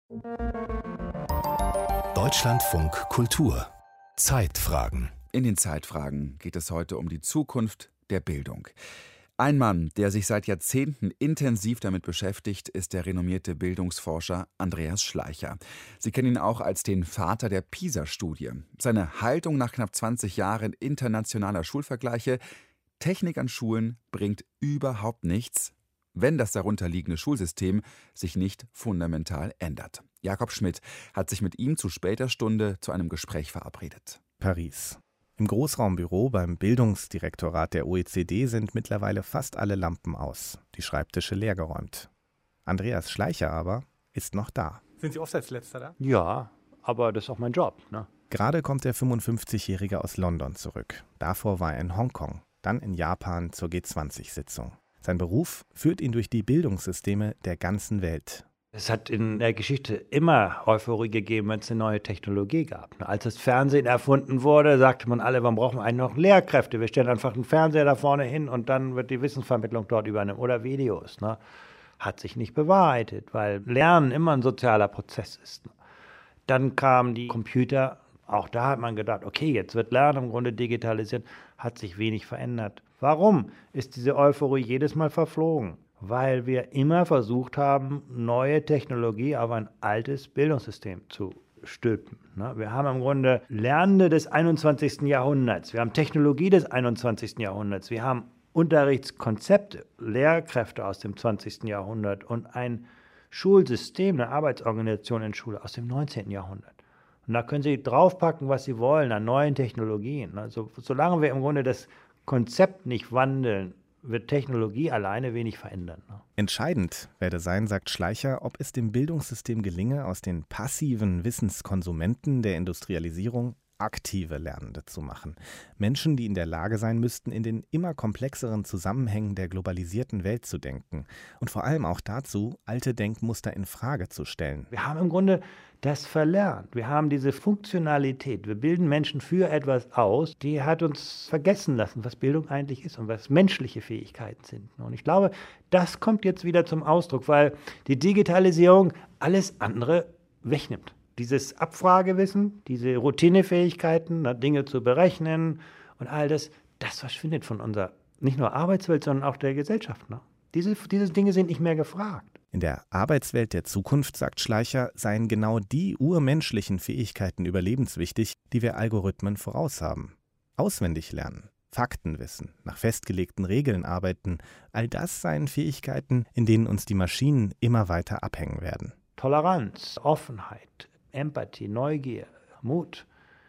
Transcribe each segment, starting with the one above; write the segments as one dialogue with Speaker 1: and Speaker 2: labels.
Speaker 1: Deutschlandfunk Kultur. Zeitfragen.
Speaker 2: In den Zeitfragen geht es heute um die Zukunft der Bildung. Ein Mann, der sich seit Jahrzehnten intensiv damit beschäftigt, ist der renommierte Bildungsforscher Andreas Schleicher. Sie kennen ihn auch als den Vater der PISA-Studie. Seine Haltung nach knapp 20 Jahren internationaler Schulvergleiche: Technik an Schulen bringt überhaupt nichts, wenn das darunterliegende Schulsystem sich nicht fundamental ändert. Jakob Schmidt hat sich mit ihm zu später Stunde zu einem Gespräch verabredet.
Speaker 3: Paris. Im Großraumbüro beim Bildungsdirektorat der OECD sind mittlerweile fast alle Lampen aus, die Schreibtische leergeräumt. Andreas Schleicher aber ist noch da.
Speaker 4: Sind Sie oft als Letzter da?
Speaker 5: Ja, aber das ist auch mein Job, ne?
Speaker 3: Gerade kommt der 55-Jährige aus London zurück. Davor war er in Hongkong, dann in Japan zur G20-Sitzung. Sein Beruf führt ihn durch die Bildungssysteme der ganzen Welt.
Speaker 5: Es hat in der Geschichte immer Euphorie gegeben, wenn es eine neue Technologie gab. Als das Fernsehen erfunden wurde, sagte man alle, warum brauchen wir eigentlich noch Lehrkräfte? Wir stellen einfach einen Fernseher da vorne hin und dann wird die Wissensvermittlung dort übernehmen. Oder Videos. Ne? Hat sich nicht bewahrheitet, weil Lernen immer ein sozialer Prozess ist. Dann kamen die Computer. Auch da hat man gedacht, okay, jetzt wird Lernen im Grunde digitalisiert. Hat sich wenig verändert. Warum ist diese Euphorie jedes Mal verflogen? Weil wir immer versucht haben, neue Technologie auf ein altes Bildungssystem zu stülpen. Wir haben im Grunde Lernende des 21. Jahrhunderts, wir haben Technologie des 21. Jahrhunderts, wir haben Unterrichtskonzepte, Lehrkräfte aus dem 20. Jahrhundert und ein Schulsystem, eine Arbeitsorganisation in Schule aus dem 19. Jahrhundert. Und da können Sie draufpacken, was Sie wollen an neuen Technologien. Also solange wir im Grunde das Konzept nicht wandeln, wird Technologie alleine wenig verändern.
Speaker 3: Entscheidend werde sein, sagt Schleicher, ob es dem Bildungssystem gelinge, aus den passiven Wissenskonsumenten der Industrialisierung aktive Lernende zu machen. Menschen, die in der Lage sein müssten, in den immer komplexeren Zusammenhängen der globalisierten Welt zu denken und vor allem auch dazu, alte Denkmuster in Frage zu stellen.
Speaker 5: Wir haben im Grunde das verlernt. Wir haben diese Funktionalität. Wir bilden Menschen für etwas aus, die hat uns vergessen lassen, was Bildung eigentlich ist und was menschliche Fähigkeiten sind. Und ich glaube, das kommt jetzt wieder zum Ausdruck, weil die Digitalisierung alles andere wegnimmt. Dieses Abfragewissen, diese Routinefähigkeiten, Dinge zu berechnen und all das verschwindet von unserer, nicht nur Arbeitswelt, sondern auch der Gesellschaft. Diese Dinge sind nicht mehr gefragt.
Speaker 3: In der Arbeitswelt der Zukunft, sagt Schleicher, seien genau die urmenschlichen Fähigkeiten überlebenswichtig, die wir Algorithmen voraus haben. Auswendig lernen, Faktenwissen, nach festgelegten Regeln arbeiten, all das seien Fähigkeiten, in denen uns die Maschinen immer weiter abhängen werden.
Speaker 5: Toleranz, Offenheit, Empathie, Neugier, Mut,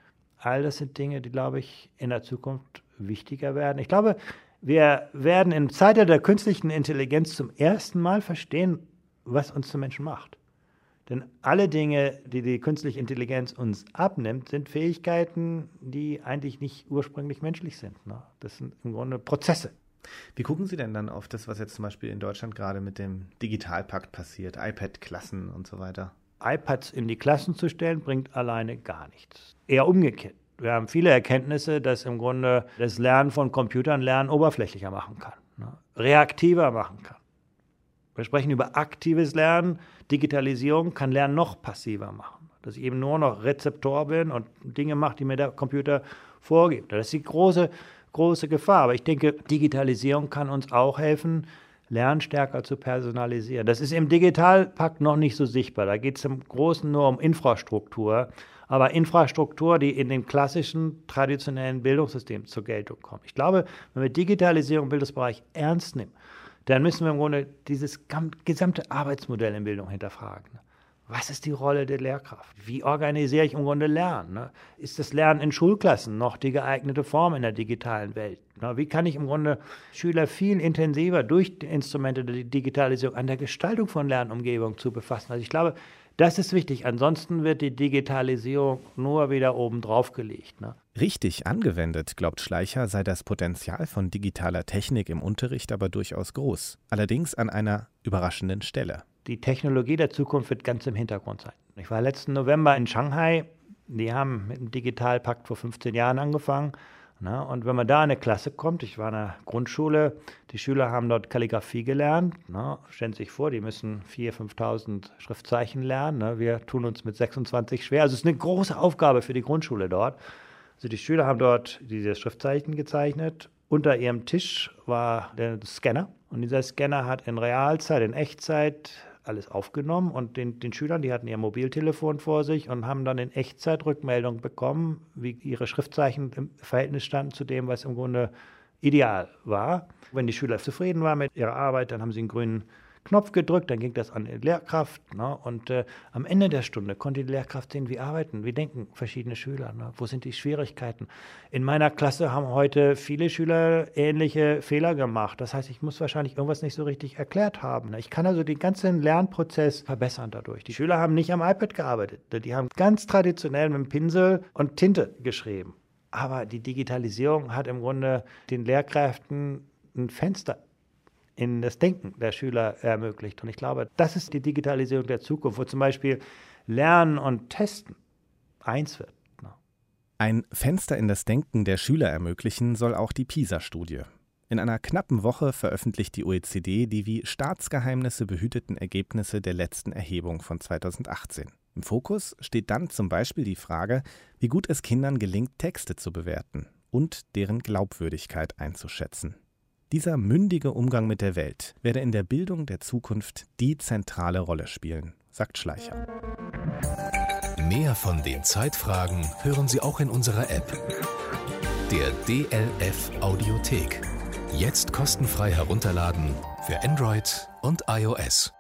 Speaker 5: all das sind Dinge, die, glaube ich, in der Zukunft wichtiger werden. Ich glaube, wir werden im Zeitalter der künstlichen Intelligenz zum ersten Mal verstehen, was uns zu Menschen macht. Denn alle Dinge, die die künstliche Intelligenz uns abnimmt, sind Fähigkeiten, die eigentlich nicht ursprünglich menschlich sind. Das sind im Grunde Prozesse.
Speaker 3: Wie gucken Sie denn dann auf das, was jetzt zum Beispiel in Deutschland gerade mit dem Digitalpakt passiert, iPad-Klassen und so weiter?
Speaker 5: iPads in die Klassen zu stellen, bringt alleine gar nichts. Eher umgekehrt. Wir haben viele Erkenntnisse, dass im Grunde das Lernen von Computern Lernen oberflächlicher machen kann, reaktiver machen kann. Wir sprechen über aktives Lernen. Digitalisierung kann Lernen noch passiver machen. Dass ich eben nur noch Rezeptor bin und Dinge mache, die mir der Computer vorgibt. Das ist die große Gefahr. Aber ich denke, Digitalisierung kann uns auch helfen, Lernen stärker zu personalisieren. Das ist im Digitalpakt noch nicht so sichtbar. Da geht es im Großen nur um Infrastruktur. Aber Infrastruktur, die in den klassischen, traditionellen Bildungssystemen zur Geltung kommt. Ich glaube, wenn wir Digitalisierung im Bildungsbereich ernst nehmen, dann müssen wir im Grunde dieses gesamte Arbeitsmodell in Bildung hinterfragen. Was ist die Rolle der Lehrkraft? Wie organisiere ich im Grunde Lernen? Ist das Lernen in Schulklassen noch die geeignete Form in der digitalen Welt? Wie kann ich im Grunde Schüler viel intensiver durch die Instrumente der Digitalisierung an der Gestaltung von Lernumgebungen zu befassen? Also ich glaube, das ist wichtig. Ansonsten wird die Digitalisierung nur wieder oben drauf gelegt.
Speaker 3: Richtig angewendet, glaubt Schleicher, sei das Potenzial von digitaler Technik im Unterricht aber durchaus groß. Allerdings an einer überraschenden Stelle.
Speaker 5: Die Technologie der Zukunft wird ganz im Hintergrund sein. Ich war letzten November in Shanghai. Die haben mit dem Digitalpakt vor 15 Jahren angefangen. Na, und wenn man da in eine Klasse kommt, ich war in einer Grundschule, die Schüler haben dort Kalligrafie gelernt. Na, stellen Sie sich vor, die müssen 4.000, 5.000 Schriftzeichen lernen. Na, wir tun uns mit 26 schwer. Also es ist eine große Aufgabe für die Grundschule dort. Also die Schüler haben dort diese Schriftzeichen gezeichnet. Unter ihrem Tisch war der Scanner. Und dieser Scanner hat in Realzeit, in Echtzeit alles aufgenommen und den Schülern, die hatten ihr Mobiltelefon vor sich und haben dann in Echtzeit Rückmeldung bekommen, wie ihre Schriftzeichen im Verhältnis standen zu dem, was im Grunde ideal war. Wenn die Schüler zufrieden waren mit ihrer Arbeit, dann haben sie einen grünen Knopf gedrückt, dann ging das an die Lehrkraft. Ne? Und am Ende der Stunde konnte die Lehrkraft sehen, wie arbeiten, wie denken verschiedene Schüler. Ne? Wo sind die Schwierigkeiten? In meiner Klasse haben heute viele Schüler ähnliche Fehler gemacht. Das heißt, ich muss wahrscheinlich irgendwas nicht so richtig erklärt haben. Ne? Ich kann also den ganzen Lernprozess verbessern dadurch. Die Schüler haben nicht am iPad gearbeitet. Die haben ganz traditionell mit dem Pinsel und Tinte geschrieben. Aber die Digitalisierung hat im Grunde den Lehrkräften ein Fenster in das Denken der Schüler ermöglicht. Und ich glaube, das ist die Digitalisierung der Zukunft, wo zum Beispiel Lernen und Testen eins wird.
Speaker 3: Ein Fenster in das Denken der Schüler ermöglichen soll auch die PISA-Studie. In einer knappen Woche veröffentlicht die OECD die wie Staatsgeheimnisse behüteten Ergebnisse der letzten Erhebung von 2018. Im Fokus steht dann zum Beispiel die Frage, wie gut es Kindern gelingt, Texte zu bewerten und deren Glaubwürdigkeit einzuschätzen. Dieser mündige Umgang mit der Welt werde in der Bildung der Zukunft die zentrale Rolle spielen, sagt Schleicher.
Speaker 1: Mehr von den Zeitfragen hören Sie auch in unserer App, der DLF Audiothek. Jetzt kostenfrei herunterladen für Android und iOS.